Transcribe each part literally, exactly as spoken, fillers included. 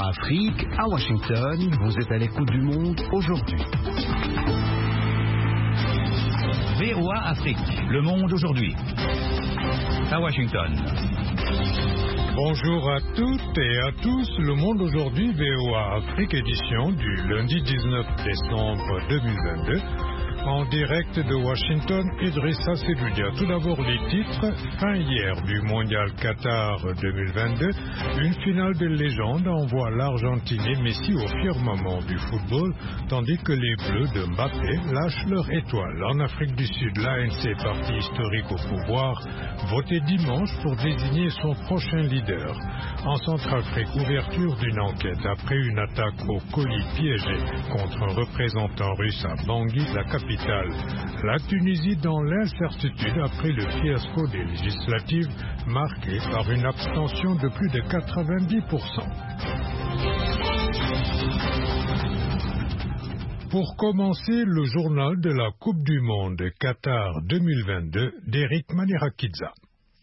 O A Afrique, à Washington, vous êtes à l'écoute du Monde aujourd'hui. V O A Afrique, le Monde aujourd'hui, à Washington. Bonjour à toutes et à tous, le Monde aujourd'hui, V O A Afrique, édition du lundi dix-neuf décembre deux mille vingt-deux. En direct de Washington, Idrissa Seloudia. Tout d'abord les titres. Fin hier du Mondial Qatar deux mille vingt-deux, une finale de légende envoie l'Argentine et Messi au firmament du football, tandis que les Bleus de Mbappé lâchent leur étoile. En Afrique du Sud, l'A N C, parti historique au pouvoir, votait dimanche pour désigner son prochain leader. En Centrafrique, ouverture d'une enquête après une attaque au colis piégé contre un représentant russe à Bangui, la capitale. La Tunisie dans l'incertitude après le fiasco des législatives marqué par une abstention de plus de quatre-vingt-dix pour cent. Pour commencer, le journal de la Coupe du Monde Qatar deux mille vingt-deux d'Eric Manirakidza.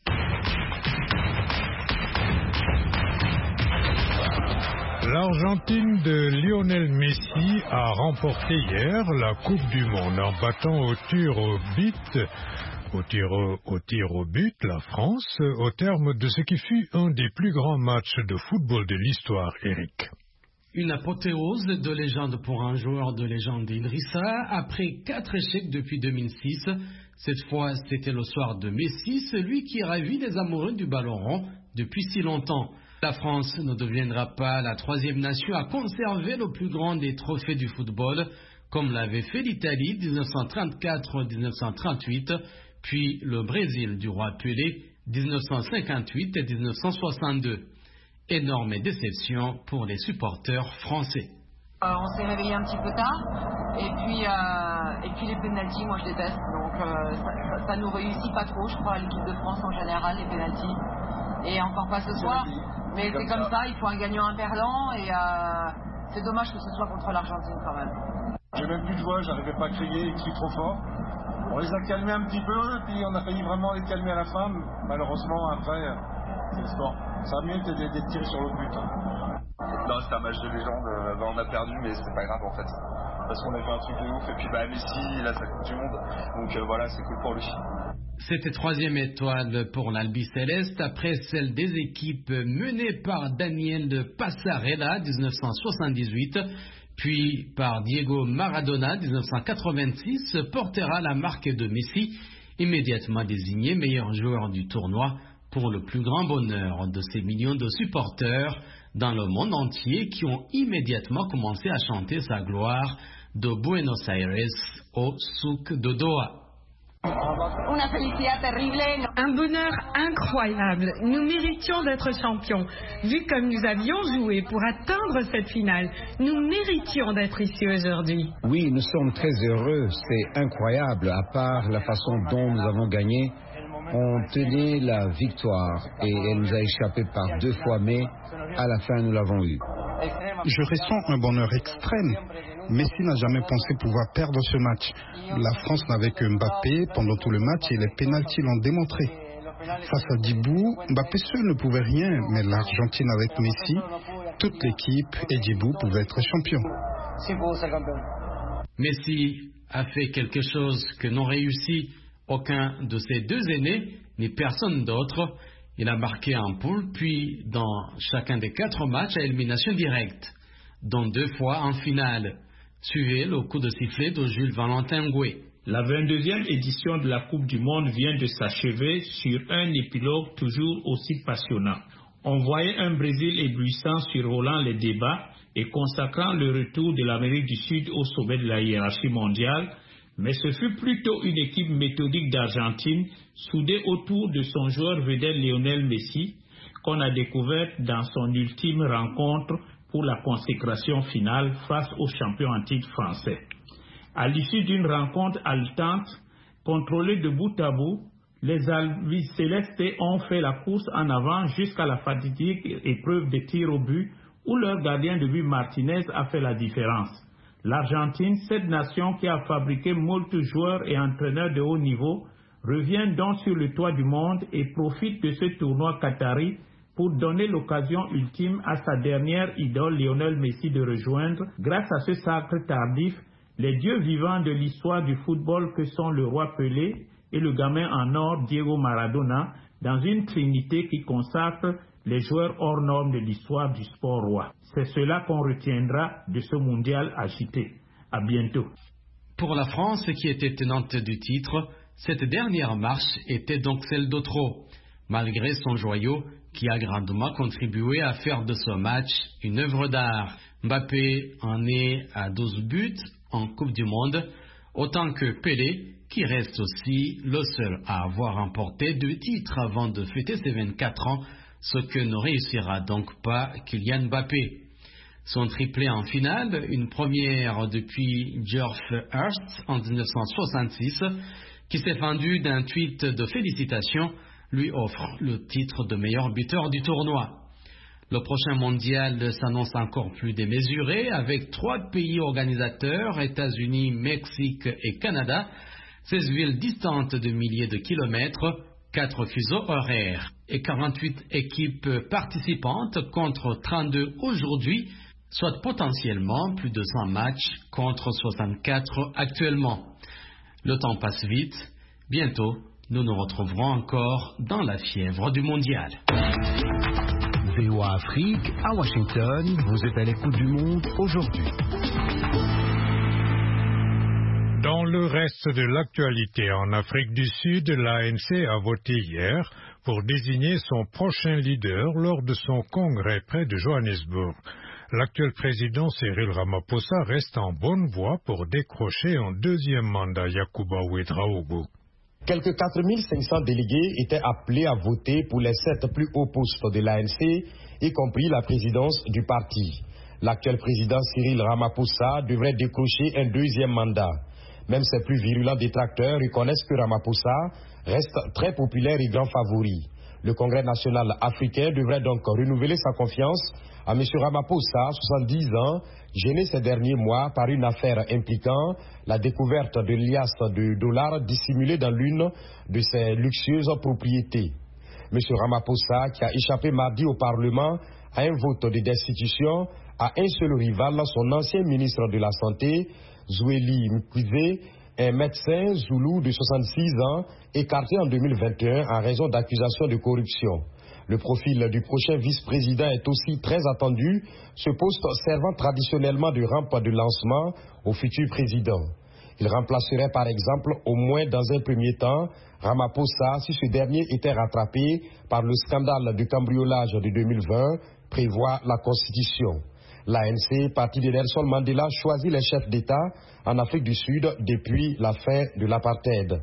L'Argentine de Lionel Messi a remporté hier la Coupe du Monde en battant au tir au but, au tir au, au tir au but la France au terme de ce qui fut un des plus grands matchs de football de l'histoire, Eric. Une apothéose de légende pour un joueur de légende d'Idrissa après quatre échecs depuis deux mille six. Cette fois, c'était le soir de Messi, celui qui ravit les amoureux du ballon rond depuis si longtemps. La France ne deviendra pas la troisième nation à conserver le plus grand des trophées du football, comme l'avait fait l'Italie dix-neuf cent trente-quatre dix-neuf cent trente-huit, puis le Brésil du roi Pelé dix-neuf cent cinquante-huit et dix-neuf cent soixante-deux. Énorme déception pour les supporters français. Euh, on s'est réveillé un petit peu tard, et puis, euh, et puis les pénaltys, moi je déteste, donc euh, ça, ça, ça nous réussit pas trop, je crois, à l'équipe de France en général, les pénaltys. Et encore pas ce soir, mais c'est comme ça, il faut un gagnant, un perdant, et euh, c'est dommage que ce soit contre l'Argentine quand même. J'ai même plus de voix, j'arrivais pas à crier, ils crient trop fort. On les a calmés un petit peu, puis on a failli vraiment les calmer à la fin. Malheureusement, après, c'est le sport. Ça a mieux d'être tiré sur le but. Non, c'était un match de légende, on a perdu, mais c'est pas grave en fait. Parce qu'on a fait un truc de ouf, et puis bah Messi, il a sa Coupe du Monde, donc euh, voilà, c'est cool pour lui. C'était troisième étoile pour l'Albi Céleste après celle des équipes menées par Daniel Passarella dix-neuf cent soixante-dix-huit, puis par Diego Maradona dix-neuf cent quatre-vingt-six, portera la marque de Messi, immédiatement désigné meilleur joueur du tournoi pour le plus grand bonheur de ces millions de supporters dans le monde entier qui ont immédiatement commencé à chanter sa gloire de Buenos Aires au souk de Doha. Un bonheur incroyable. Nous méritions d'être champions. Vu comme nous avions joué pour atteindre cette finale, nous méritions d'être ici aujourd'hui. Oui, nous sommes très heureux. C'est incroyable. À part la façon dont nous avons gagné, on tenait la victoire et elle nous a échappé par deux fois, mais à la fin, nous l'avons eu. Je ressens un bonheur extrême. Messi n'a jamais pensé pouvoir perdre ce match. La France n'avait que Mbappé pendant tout le match et les pénaltys l'ont démontré. Face à Djibou, Mbappé seul ne pouvait rien, mais l'Argentine avec Messi, toute l'équipe et Djibou pouvaient être champions. Messi a fait quelque chose que n'ont réussi aucun de ses deux aînés, ni personne d'autre. Il a marqué en poule, puis dans chacun des quatre matchs à élimination directe, dont deux fois en finale. Suivez le coup de sifflet de Jules Valentin Goué. La vingt-deuxième édition de la Coupe du Monde vient de s'achever sur un épilogue toujours aussi passionnant. On voyait un Brésil éblouissant survolant les débats et consacrant le retour de l'Amérique du Sud au sommet de la hiérarchie mondiale, mais ce fut plutôt une équipe méthodique d'Argentine, soudée autour de son joueur vedette Lionel Messi, qu'on a découvert dans son ultime rencontre pour la consécration finale face aux champions en titre français. À l'issue d'une rencontre haletante, contrôlée de bout à bout, les Albicelestes ont fait la course en avant jusqu'à la fatidique épreuve de tir au but où leur gardien de but Martinez a fait la différence. L'Argentine, cette nation qui a fabriqué moult joueurs et entraîneurs de haut niveau, revient donc sur le toit du monde et profite de ce tournoi qatari pour donner l'occasion ultime à sa dernière idole Lionel Messi de rejoindre, grâce à ce sacre tardif, les dieux vivants de l'histoire du football que sont le roi Pelé et le gamin en or Diego Maradona, dans une trinité qui consacre les joueurs hors normes de l'histoire du sport roi. C'est cela qu'on retiendra de ce mondial agité. À bientôt. Pour la France, qui était tenante du titre, cette dernière marche était donc celle de trop, malgré son joyau qui a grandement contribué à faire de ce match une œuvre d'art. Mbappé en est à douze buts en Coupe du Monde, autant que Pelé, qui reste aussi le seul à avoir remporté deux titres avant de fêter ses vingt-quatre ans, ce que ne réussira donc pas Kylian Mbappé. Son triplé en finale, une première depuis Geoff Hurst en dix-neuf cent soixante-six, qui s'est fendu d'un tweet de félicitations, lui offre le titre de meilleur buteur du tournoi. Le prochain mondial s'annonce encore plus démesuré, avec trois pays organisateurs, États-Unis, Mexique et Canada, seize villes distantes de milliers de kilomètres, quatre fuseaux horaires et quarante-huit équipes participantes contre trente-deux aujourd'hui, soit potentiellement plus de cent matchs contre soixante-quatre actuellement. Le temps passe vite, bientôt nous nous retrouverons encore dans la fièvre du mondial. V O A Afrique, à Washington, vous êtes à l'écoute du monde aujourd'hui. Dans le reste de l'actualité en Afrique du Sud, l'A N C a voté hier pour désigner son prochain leader lors de son congrès près de Johannesburg. L'actuel président Cyril Ramaphosa reste en bonne voie pour décrocher un deuxième mandat Yacouba Ouédraogo. Quelques quatre mille cinq cents délégués étaient appelés à voter pour les sept plus hauts postes de l'A N C, y compris la présidence du parti. L'actuel président Cyril Ramaphosa devrait décrocher un deuxième mandat. Même ses plus virulents détracteurs reconnaissent que Ramaphosa reste très populaire et grand favori. Le Congrès national africain devrait donc renouveler sa confiance à M. Ramaphosa, soixante-dix ans, gêné ces derniers mois par une affaire impliquant la découverte de liasses de dollars dissimulés dans l'une de ses luxueuses propriétés. M. Ramaphosa, qui a échappé mardi au Parlement à un vote de destitution, a un seul rival, son ancien ministre de la Santé, Zweli Mkhize, un médecin zoulou de soixante-six ans, écarté en deux mille vingt et un en raison d'accusations de corruption. Le profil du prochain vice-président est aussi très attendu, ce poste servant traditionnellement de rampe de lancement au futur président. Il remplacerait par exemple, au moins dans un premier temps, Ramaphosa si ce dernier était rattrapé par le scandale du cambriolage de deux mille vingt, prévoit la Constitution. L'A N C, parti de Nelson Mandela, choisit les chefs d'État en Afrique du Sud depuis la fin de l'apartheid.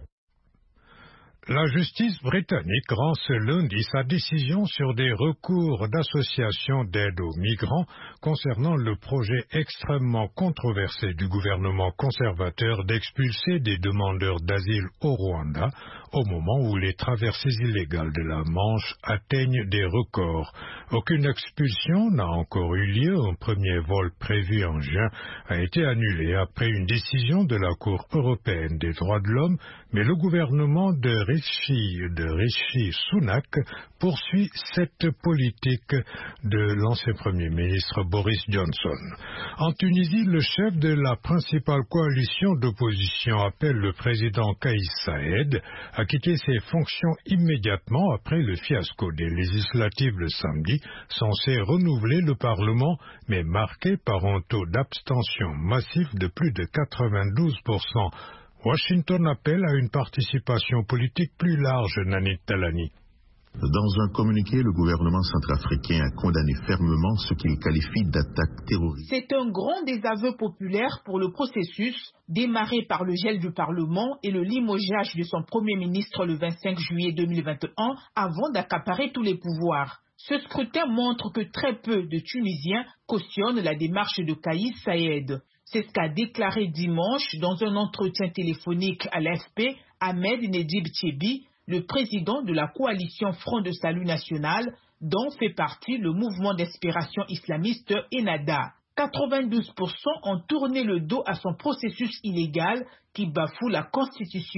La justice britannique rend ce lundi sa décision sur des recours d'associations d'aide aux migrants concernant le projet extrêmement controversé du gouvernement conservateur d'expulser des demandeurs d'asile au Rwanda au moment où les traversées illégales de la Manche atteignent des records. Aucune expulsion n'a encore eu lieu. Un premier vol prévu en juin a été annulé après une décision de la Cour européenne des droits de l'homme, mais le gouvernement de Rishi, de Rishi Sunak poursuit cette politique de l'ancien Premier ministre Boris Johnson. En Tunisie, le chef de la principale coalition d'opposition appelle le président Kais Saied à quitter ses fonctions immédiatement après le fiasco des législatives le samedi, censé renouveler le Parlement, mais marqué par un taux d'abstention massif de plus de quatre-vingt-douze pour cent. Washington appelle à une participation politique plus large, Nanit Talani. Dans un communiqué, le gouvernement centrafricain a condamné fermement ce qu'il qualifie d'attaque terroriste. C'est un grand désaveu populaire pour le processus, démarré par le gel du Parlement et le limogeage de son Premier ministre le vingt-cinq juillet deux mille vingt et un avant d'accaparer tous les pouvoirs. Ce scrutin montre que très peu de Tunisiens cautionnent la démarche de Kais Saied. C'est ce qu'a déclaré dimanche dans un entretien téléphonique à l'A F P Ahmed Nedib Tchebi, le président de la coalition Front de Salut National, dont fait partie le mouvement d'inspiration islamiste Ennahda. quatre-vingt-douze pour cent ont tourné le dos à son processus illégal qui bafoue la Constitution.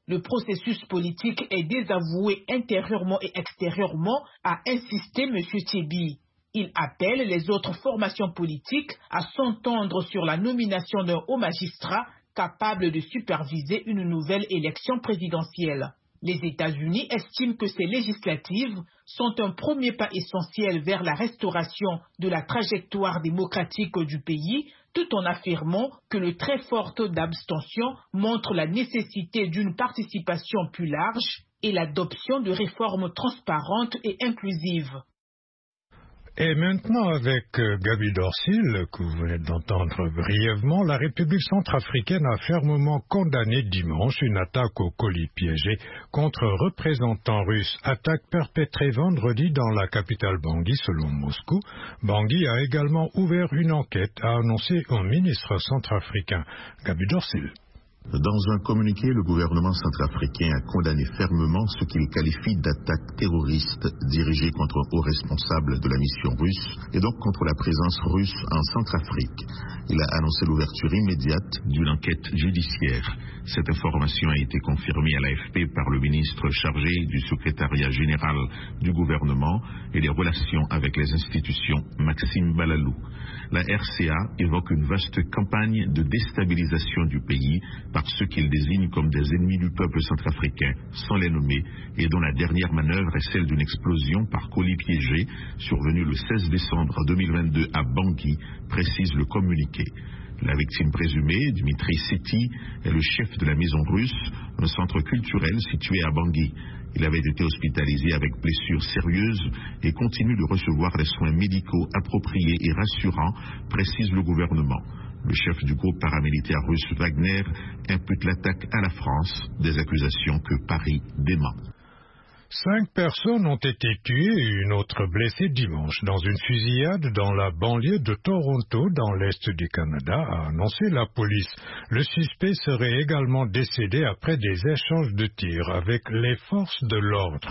Le processus politique est désavoué intérieurement et extérieurement, a insisté M. Tchébi. Il appelle les autres formations politiques à s'entendre sur la nomination d'un haut magistrat capable de superviser une nouvelle élection présidentielle. Les États-Unis estiment que ces législatives sont un premier pas essentiel vers la restauration de la trajectoire démocratique du pays, tout en affirmant que le très fort taux d'abstention montre la nécessité d'une participation plus large et l'adoption de réformes transparentes et inclusives. Et maintenant, avec Gaby Dorsil, que vous venez d'entendre brièvement, la République centrafricaine a fermement condamné dimanche une attaque au colis piégé contre représentants russes. Attaque perpétrée vendredi dans la capitale Bangui, selon Moscou. Bangui a également ouvert une enquête, a annoncé un ministre centrafricain. Gaby Dorsil. Dans un communiqué, le gouvernement centrafricain a condamné fermement ce qu'il qualifie d'attaque terroriste dirigée contre un haut responsable de la mission russe et donc contre la présence russe en Centrafrique. Il a annoncé l'ouverture immédiate d'une enquête judiciaire. Cette information a été confirmée à l'A F P par le ministre chargé du secrétariat général du gouvernement et des relations avec les institutions, Maxime Balalou. La R C A évoque une vaste campagne de déstabilisation du pays par ceux qu'il désigne comme des ennemis du peuple centrafricain, sans les nommer, et dont la dernière manœuvre est celle d'une explosion par colis piégé survenue le seize décembre deux mille vingt-deux à Bangui, précise le communiqué. La victime présumée, Dmitri Seti, est le chef de la maison russe, un centre culturel situé à Bangui. Il avait été hospitalisé avec blessures sérieuses et continue de recevoir des soins médicaux appropriés et rassurants, précise le gouvernement. Le chef du groupe paramilitaire russe Wagner impute l'attaque à la France, des accusations que Paris dément. Cinq personnes ont été tuées et une autre blessée dimanche dans une fusillade dans la banlieue de Toronto, dans l'est du Canada, a annoncé la police. Le suspect serait également décédé après des échanges de tirs avec les forces de l'ordre.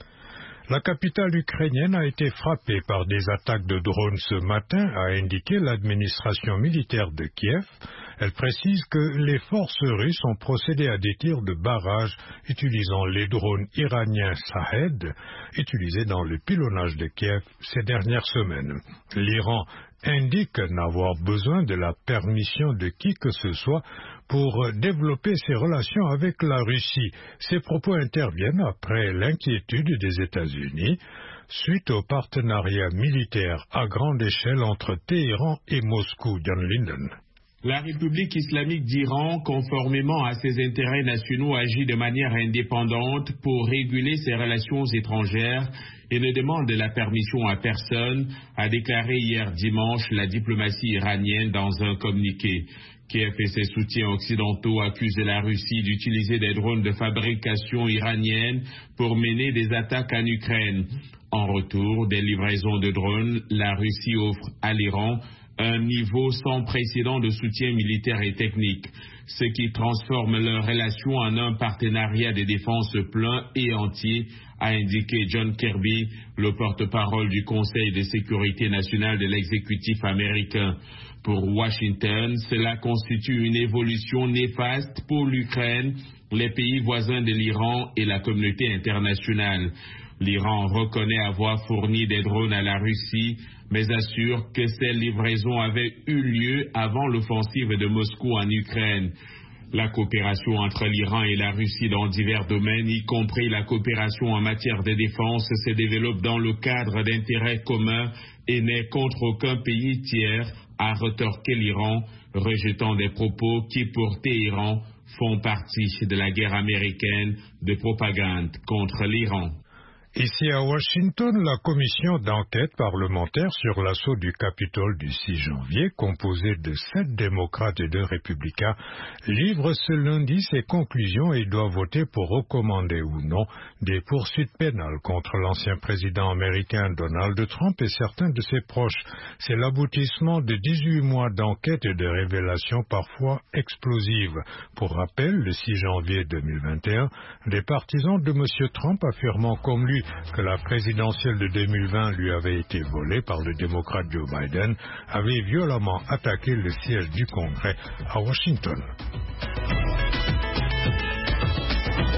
La capitale ukrainienne a été frappée par des attaques de drones ce matin, a indiqué l'administration militaire de Kiev. Elle précise que les forces russes ont procédé à des tirs de barrage utilisant les drones iraniens Shahed, utilisés dans le pilonnage de Kiev ces dernières semaines. L'Iran indique n'avoir besoin de la permission de qui que ce soit pour développer ses relations avec la Russie. Ces propos interviennent après l'inquiétude des États-Unis suite au partenariat militaire à grande échelle entre Téhéran et Moscou. John Linden. La République islamique d'Iran, conformément à ses intérêts nationaux, agit de manière indépendante pour réguler ses relations étrangères et ne demande la permission à personne, a déclaré hier dimanche la diplomatie iranienne dans un communiqué. Kiev et ses soutiens occidentaux accusent la Russie d'utiliser des drones de fabrication iranienne pour mener des attaques en Ukraine. En retour des livraisons de drones, la Russie offre à l'Iran un niveau sans précédent de soutien militaire et technique, ce qui transforme leur relation en un partenariat de défense plein et entier, a indiqué John Kirby, le porte-parole du Conseil de sécurité nationale de l'exécutif américain. Pour Washington, cela constitue une évolution néfaste pour l'Ukraine, les pays voisins de l'Iran et la communauté internationale. L'Iran reconnaît avoir fourni des drones à la Russie, mais assure que ces livraisons avaient eu lieu avant l'offensive de Moscou en Ukraine. La coopération entre l'Iran et la Russie dans divers domaines, y compris la coopération en matière de défense, se développe dans le cadre d'intérêts communs et n'est contre aucun pays tiers, a retorqué l'Iran, rejetant des propos qui, pour Téhéran, font partie de la guerre américaine de propagande contre l'Iran. Ici à Washington, la commission d'enquête parlementaire sur l'assaut du Capitole du six janvier, composée de sept démocrates et deux républicains, livre ce lundi ses conclusions et doit voter pour recommander ou non des poursuites pénales contre l'ancien président américain Donald Trump et certains de ses proches. C'est l'aboutissement de dix-huit mois d'enquête et de révélations parfois explosives. Pour rappel, le six janvier deux mille vingt et un, des partisans de M. Trump affirmant comme lui que la présidentielle de deux mille vingt lui avait été volée par le démocrate Joe Biden, avait violemment attaqué le siège du Congrès à Washington.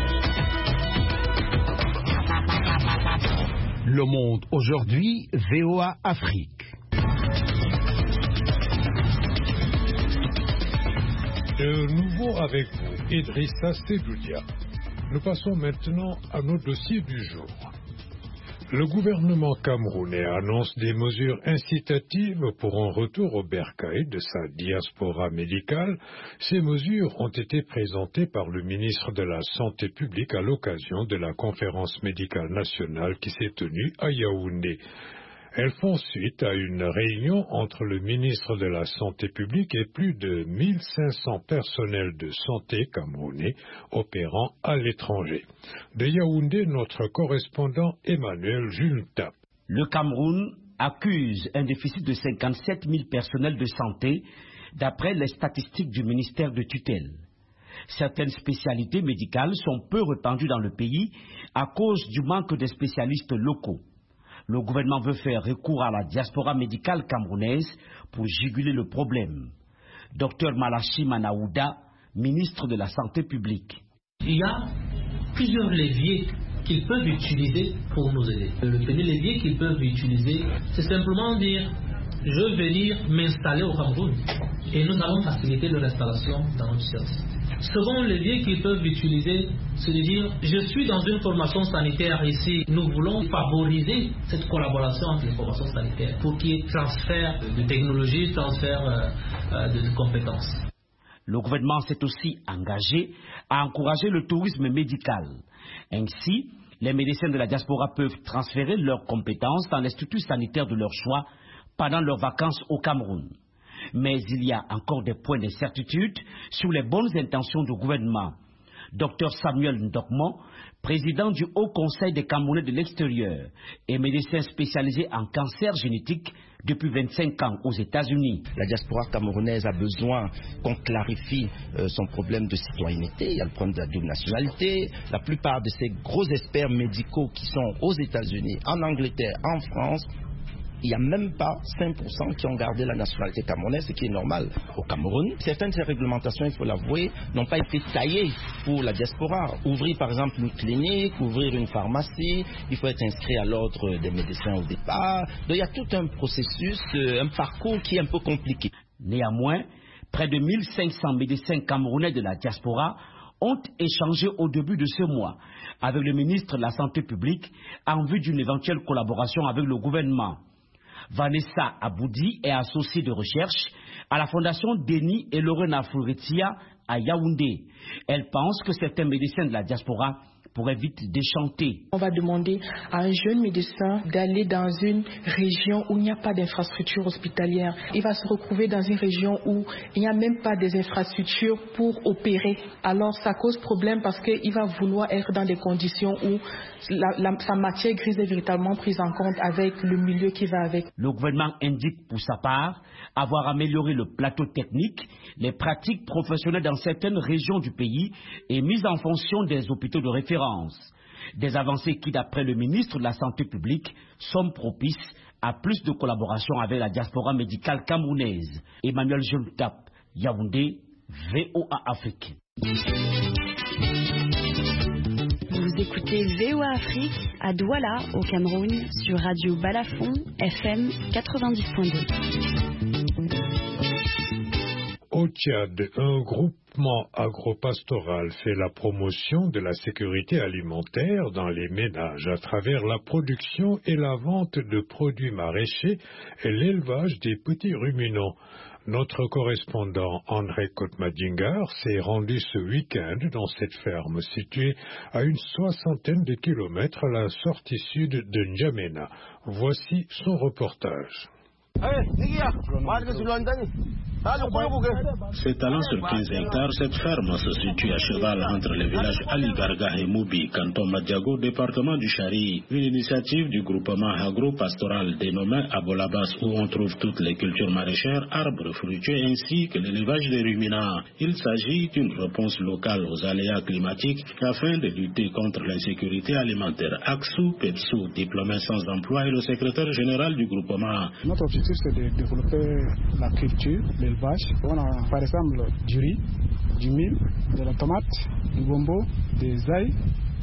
Le Monde aujourd'hui, V O A Afrique. De nouveau avec vous, Idrissa Seloudia. Nous passons maintenant à nos dossiers du jour. Le gouvernement camerounais annonce des mesures incitatives pour un retour au bercail de sa diaspora médicale. Ces mesures ont été présentées par le ministre de la Santé publique à l'occasion de la conférence médicale nationale qui s'est tenue à Yaoundé. Elles font suite à une réunion entre le ministre de la Santé publique et plus de mille cinq cents personnels de santé camerounais opérant à l'étranger. De Yaoundé, notre correspondant Emmanuel Juntap. Le Cameroun accuse un déficit de cinquante-sept mille personnels de santé d'après les statistiques du ministère de tutelle. Certaines spécialités médicales sont peu répandues dans le pays à cause du manque de spécialistes locaux. Le gouvernement veut faire recours à la diaspora médicale camerounaise pour juguler le problème. Docteur Malachi Manaouda, ministre de la Santé publique. Il y a plusieurs leviers qu'ils peuvent utiliser pour nous aider. Le premier levier qu'ils peuvent utiliser, c'est simplement dire « je veux venir m'installer au Cameroun » et nous allons faciliter leur installation dans notre service. Second levier qu'ils peuvent utiliser, c'est de dire « je suis dans une formation sanitaire ici, nous voulons favoriser cette collaboration entre les formations sanitaires pour qu'il y ait transfert de technologie, transfert euh, euh, de compétences ». Le gouvernement s'est aussi engagé à encourager le tourisme médical. Ainsi, les médecins de la diaspora peuvent transférer leurs compétences dans les structures sanitaires de leur choix pendant leurs vacances au Cameroun. Mais il y a encore des points d'incertitude sur les bonnes intentions du gouvernement. Docteur Samuel Ndokmo, président du Haut Conseil des Camerounais de l'extérieur et médecin spécialisé en cancer génétique depuis vingt-cinq ans aux États-Unis. La diaspora camerounaise a besoin qu'on clarifie euh, son problème de citoyenneté. Il y a le problème de la double nationalité. La plupart de ces gros experts médicaux qui sont aux États-Unis, en Angleterre, en France, il n'y a même pas cinq pour cent qui ont gardé la nationalité camerounaise, ce qui est normal au Cameroun. Certaines de ces réglementations, il faut l'avouer, n'ont pas été taillées pour la diaspora. Ouvrir par exemple une clinique, ouvrir une pharmacie, il faut être inscrit à l'ordre des médecins au départ. Donc il y a tout un processus, un parcours qui est un peu compliqué. Néanmoins, près de mille cinq cents médecins camerounais de la diaspora ont échangé au début de ce mois avec le ministre de la Santé publique en vue d'une éventuelle collaboration avec le gouvernement. Vanessa Aboudi est associée de recherche à la fondation Denis et Lorena Fouretia à Yaoundé. Elle pense que certains médecins de la diaspora pourraient vite déchanter. On va demander à un jeune médecin d'aller dans une région où il n'y a pas d'infrastructure hospitalière. Il va se retrouver dans une région où il n'y a même pas des infrastructures pour opérer. Alors ça cause problème parce qu'il va vouloir être dans des conditions où la, la, sa matière grise est véritablement prise en compte avec le milieu qui va avec. Le gouvernement indique pour sa part avoir amélioré le plateau technique, les pratiques professionnelles dans certaines régions du pays et mise en fonction des hôpitaux de référence. Des avancées qui, d'après le ministre de la Santé publique, sont propices à plus de collaboration avec la diaspora médicale camerounaise. Emmanuel Juntap, Yaoundé, V O A Afrique. Vous écoutez V O A Afrique à Douala, au Cameroun, sur Radio Balafon, F M quatre-vingt-dix point deux. Au Tchad, un groupement agropastoral fait la promotion de la sécurité alimentaire dans les ménages à travers la production et la vente de produits maraîchers et l'élevage des petits ruminants. Notre correspondant André Kotmadingar s'est rendu ce week-end dans cette ferme située à une soixantaine de kilomètres à la sortie sud de N'Djamena. Voici son reportage. S'étalant sur quinze hectares, cette ferme se situe à cheval entre les villages Aligarga et Moubi, canton Madiago, département du Chari. Une initiative du groupement agro-pastoral dénommé Abolabas, où on trouve toutes les cultures maraîchères, arbres fruitiers ainsi que l'élevage des ruminants. Il s'agit d'une réponse locale aux aléas climatiques afin de lutter contre l'insécurité alimentaire. Aksou Pepsou, diplômé sans emploi, est le secrétaire général du groupement. Notre objectif, c'est de développer la culture, l'élevage. On a par exemple du riz, du mil, de la tomate, du gombo, des ail,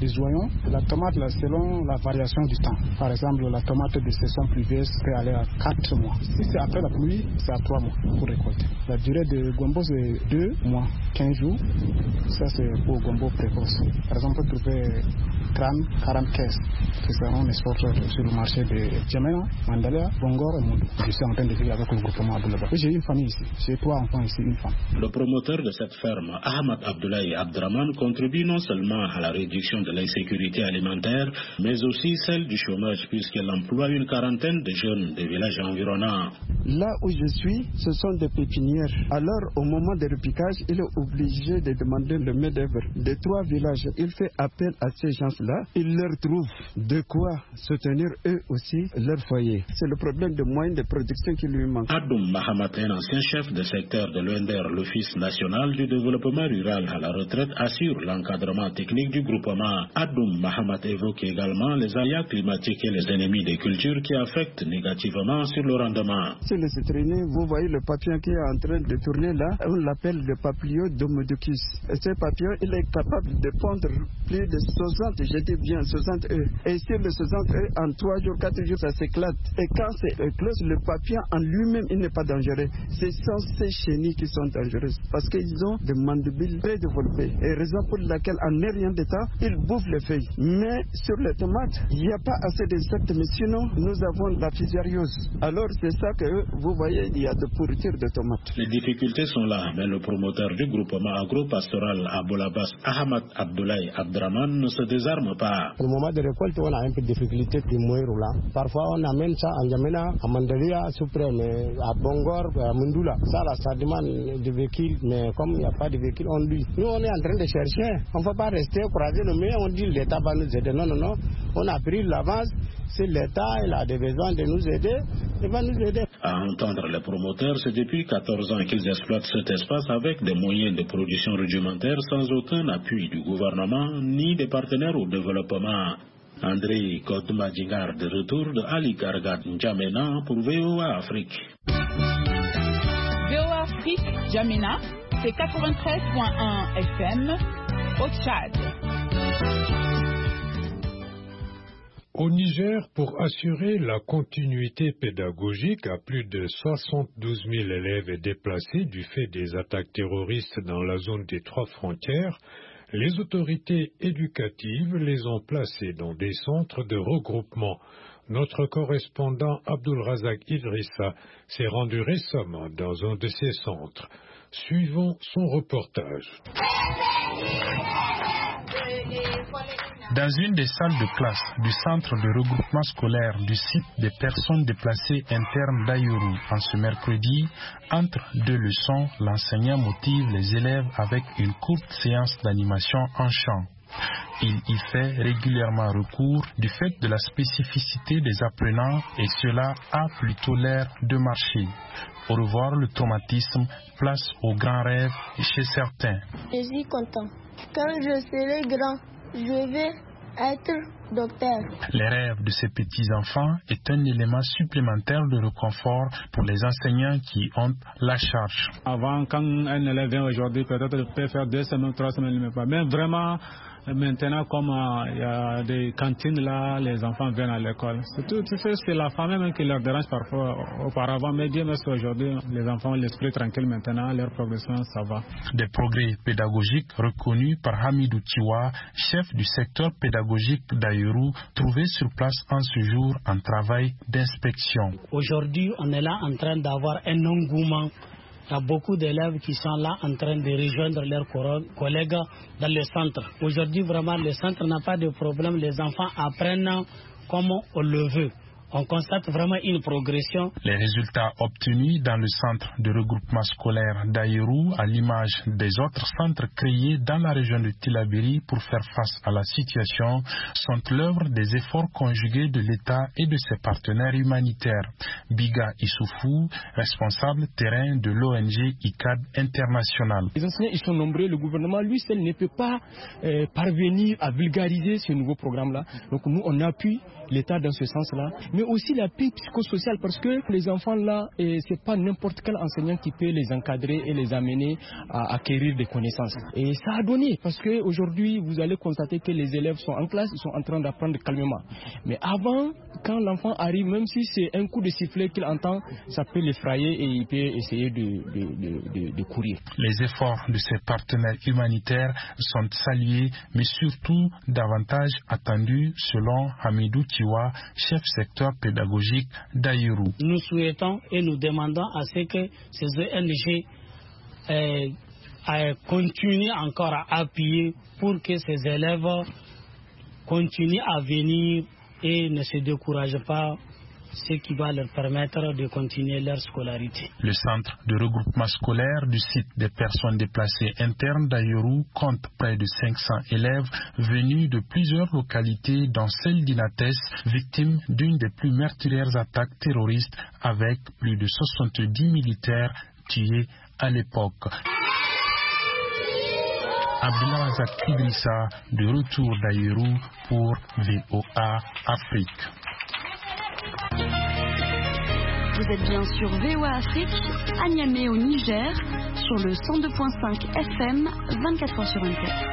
des oignons. La tomate, là, selon la variation du temps. Par exemple, la tomate de saison pluvieuse peut aller à quatre mois. Si c'est après la pluie, c'est à trois mois pour récolter. La durée de gombo, c'est deux mois, quinze jours. Ça, c'est pour gombo précoce. Par exemple, on peut trouver trente, quarante caisses qui seront exportées sur le marché de Djamena, Mandalea, Bongor et Moundou. Je suis en train de vivre avec le groupement Aboulaba. J'ai une famille ici. J'ai trois enfants ici, une femme. Le promoteur de cette ferme, Ahmad Abdoulaye Abdraman, contribue non seulement à la réduction de l'insécurité alimentaire, mais aussi celle du chômage, puisqu'elle emploie une quarantaine de jeunes des villages environnants. Là où je suis, ce sont des pépinières. Alors, au moment du repiquage, il est obligé de demander le main-d'œuvre des trois villages. Il fait appel à ces gens-là. Il leur trouve de quoi soutenir eux aussi leur foyer. C'est le problème de moyens de production qui lui manque. Adoum Mahamat, un ancien chef de secteur de l'O N D R, l'Office national du développement rural à la retraite, assure l'encadrement technique du groupement. Adoum Mahamat évoque également les aléas climatiques et les ennemis des cultures qui affectent négativement sur le rendement. Sur le citronnier, vous voyez le papillon qui est en train de tourner là, on l'appelle le papillon d'Homodocus. Et ce papillon, il est capable de pondre plus de soixante, je dis bien soixante œufs. Et sur les soixante œufs, en trois jours, quatre jours, ça s'éclate. Et quand c'est éclose, le papillon en lui-même, il n'est pas dangereux. Ce sont ces chenilles qui sont dangereuses parce qu'ils ont des mandibules très développées. Et raison pour laquelle, en un rien de temps, ils bouffent les feuilles. Mais sur les tomates, il n'y a pas assez d'insectes, mais sinon, nous avons la fusariose. Alors, c'est ça que vous voyez, il y a de pourriture de tomates. Les difficultés sont là, mais le promoteur du groupement agro-pastoral à Bolabas, Ahmad Abdoulaye Abdraman, ne se désarme pas. Au moment de récolte, on a un peu de difficulté pour mourir là. Parfois, on amène ça en Djamena, à Mandalia, Suprême, à Bongor, à Mundula. Ça, là, ça demande des véhicules, mais comme il n'y a pas de véhicules, on lui. Nous, on est en train de chercher. On ne va pas rester croiser le mains, on dit l'État va nous aider. Non, non, non. On a pris l'avance. Si l'État il a des besoins de nous aider, il va nous aider. À entendre les promoteurs, c'est depuis quatorze ans qu'ils exploitent cet espace avec des moyens de production rudimentaires sans aucun appui du gouvernement ni des partenaires au développement. André Kodmadjingar de retour de Ali Gargat N'Djamena pour V O A Afrique. V O A Afrique, N'Djamena, c'est quatre-vingt-treize virgule un F M au Tchad. Au Niger, pour assurer la continuité pédagogique à plus de soixante-douze mille élèves déplacés du fait des attaques terroristes dans la zone des trois frontières, les autorités éducatives les ont placés dans des centres de regroupement. Notre correspondant Abdul Razak Idrissa s'est rendu récemment dans un de ces centres. Suivons son reportage. Dans une des salles de classe du centre de regroupement scolaire du site des personnes déplacées internes d'Ayourou, en ce mercredi, entre deux leçons, l'enseignant motive les élèves avec une courte séance d'animation en chant. Il y fait régulièrement recours du fait de la spécificité des apprenants et cela a plutôt l'air de marcher. Au revoir le traumatisme, place aux grands rêves chez certains. Je suis content. Quand je serai grand, je vais être docteur. Les rêves de ces petits-enfants est un élément supplémentaire de réconfort pour les enseignants qui ont la charge. Avant, quand un élève vient aujourd'hui, peut-être il peut faire deux semaines, trois semaines, mais pas. Mais vraiment, maintenant, comme il euh, y a des cantines là, les enfants viennent à l'école. C'est tout, tu sais, c'est la famille même qui leur dérange parfois auparavant. Mais Dieu merci, aujourd'hui, les enfants ont l'esprit tranquille maintenant, leur progression, ça va. Des progrès pédagogiques reconnus par Hamidou Tiwa, chef du secteur pédagogique d'Ayourou, trouvé sur place en ce jour en travail d'inspection. Aujourd'hui, on est là en train d'avoir un engouement. Il y a beaucoup d'élèves qui sont là en train de rejoindre leurs collègues dans le centre. Aujourd'hui, vraiment, le centre n'a pas de problème. Les enfants apprennent comme on le veut. On constate vraiment une progression. Les résultats obtenus dans le centre de regroupement scolaire d'Ayourou, à l'image des autres centres créés dans la région de Tillabéri pour faire face à la situation, sont l'œuvre des efforts conjugués de l'État et de ses partenaires humanitaires. Biga Issoufou, responsable terrain de l'O N G I C A D International. Les enseignants ils sont nombreux, le gouvernement lui seul ne peut pas euh, parvenir à vulgariser ce nouveau programme-là. Donc nous on appuie l'État dans ce sens-là. Mais mais aussi l'appui psychosocial, parce que les enfants là, c'est pas n'importe quel enseignant qui peut les encadrer et les amener à acquérir des connaissances. Et ça a donné, parce qu'aujourd'hui, vous allez constater que les élèves sont en classe, ils sont en train d'apprendre calmement. Mais avant, quand l'enfant arrive, même si c'est un coup de sifflet qu'il entend, ça peut l'effrayer et il peut essayer de, de, de, de, de courir. Les efforts de ces partenaires humanitaires sont salués, mais surtout davantage attendus, selon Hamidou Tiwa, chef secteur pédagogique d'Aïrou. Nous souhaitons et nous demandons à ce que ces O N G euh, euh, continuent encore à appuyer pour que ces élèves continuent à venir et ne se découragent pas, ce qui va leur permettre de continuer leur scolarité. Le centre de regroupement scolaire du site des personnes déplacées internes d'Aïrou compte près de cinq cents élèves venus de plusieurs localités, dont celle d'Inates, victime d'une des plus meurtrières attaques terroristes, avec plus de soixante-dix militaires tués à l'époque. Abdullah Azak Idrissa, de retour d'Aïrou pour V O A Afrique. Vous êtes bien sur V O A Afrique, à Niamey au Niger, sur le cent deux virgule cinq F M, vingt-quatre heures sur vingt-quatre.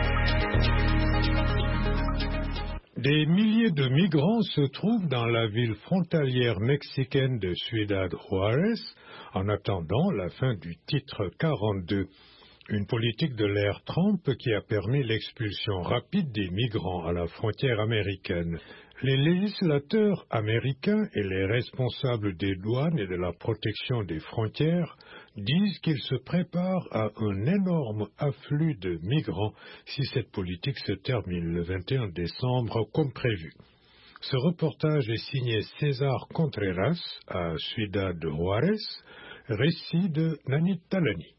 Des milliers de migrants se trouvent dans la ville frontalière mexicaine de Ciudad Juárez en attendant la fin du titre quarante-deux. Une politique de l'ère Trump qui a permis l'expulsion rapide des migrants à la frontière américaine. Les législateurs américains et les responsables des douanes et de la protection des frontières disent qu'ils se préparent à un énorme afflux de migrants si cette politique se termine le vingt et un décembre comme prévu. Ce reportage est signé César Contreras à Ciudad Juárez, récit de Nanit Talani.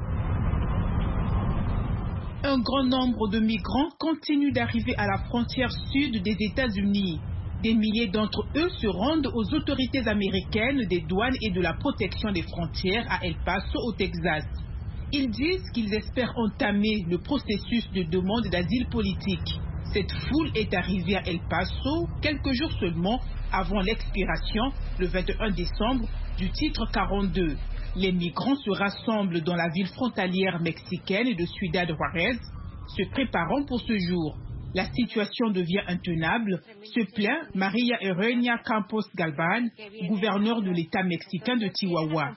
Un grand nombre de migrants continuent d'arriver à la frontière sud des États-Unis. Des milliers d'entre eux se rendent aux autorités américaines des douanes et de la protection des frontières à El Paso, au Texas. Ils disent qu'ils espèrent entamer le processus de demande d'asile politique. Cette foule est arrivée à El Paso quelques jours seulement avant l'expiration, le vingt et un décembre, du titre quarante-deux. Les migrants se rassemblent dans la ville frontalière mexicaine de Ciudad Juárez, se préparant pour ce jour. La situation devient intenable, se plaint María Eugenia Campos Galván, gouverneure de l'État mexicain de Chihuahua.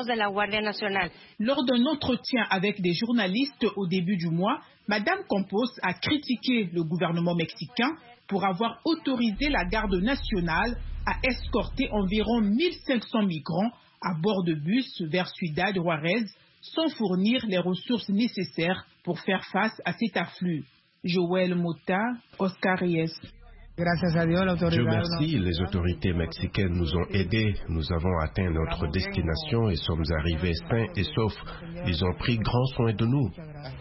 Lors d'un entretien avec des journalistes au début du mois, Madame Campos a critiqué le gouvernement mexicain pour avoir autorisé la garde nationale à escorter environ mille cinq cents migrants à bord de bus vers Ciudad Juárez sans fournir les ressources nécessaires pour faire face à cet afflux. Joël Mota, Oscar Reyes. Dieu merci, les autorités mexicaines nous ont aidés. Nous avons atteint notre destination et sommes arrivés sains et saufs. Ils ont pris grand soin de nous.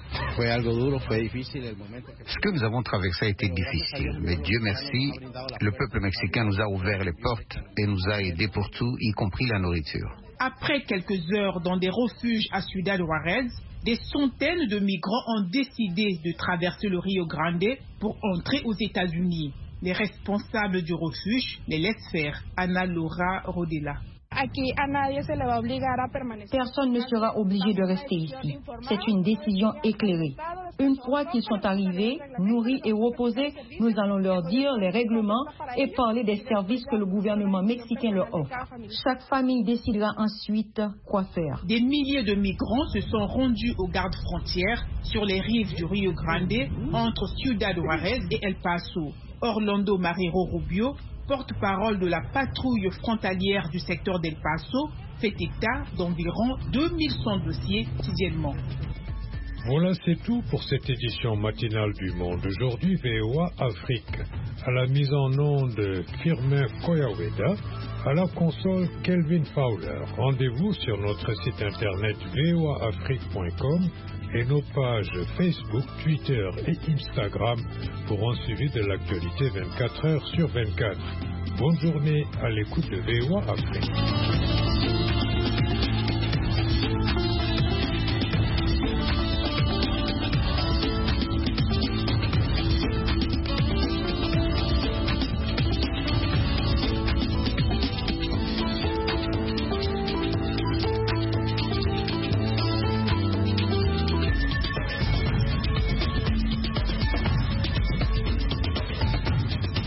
Ce que nous avons traversé a été difficile, mais Dieu merci, le peuple mexicain nous a ouvert les portes et nous a aidés pour tout, y compris la nourriture. Après quelques heures dans des refuges à Ciudad Juárez, des centaines de migrants ont décidé de traverser le Rio Grande pour entrer aux États-Unis. Les responsables du refuge les laissent faire. Ana Laura Rodela. Personne ne sera obligé de rester ici. C'est une décision éclairée. Une fois qu'ils sont arrivés, nourris et reposés, nous allons leur dire les règlements et parler des services que le gouvernement mexicain leur offre. Chaque famille décidera ensuite quoi faire. Des milliers de migrants se sont rendus aux gardes frontières sur les rives du Rio Grande entre Ciudad Juárez et El Paso. Orlando Marrero Rubio, porte-parole de la patrouille frontalière du secteur d'El Paso, fait état d'environ deux mille cent dossiers quotidiennement. Voilà, c'est tout pour cette édition matinale du Monde. Aujourd'hui, V O A Afrique. À la mise en onde, Firmin Koyaweda. À la console, Kelvin Fowler. Rendez-vous sur notre site internet v o a afrique point com et nos pages Facebook, Twitter et Instagram pour un suivi de l'actualité vingt-quatre heures sur vingt-quatre. Bonne journée à l'écoute de V O A Afrique.